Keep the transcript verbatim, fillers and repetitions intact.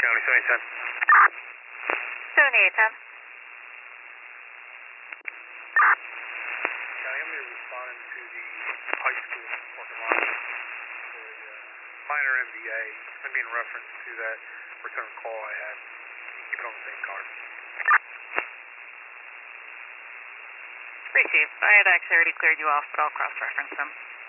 County seventy ten. seventy-eight ten. County, I'm here responding to the high school parking lot for a uh, minor M V A. I'm being reference to that return call I had. Keep it on the same card. Received. I had actually already cleared you off, but I'll cross-reference them.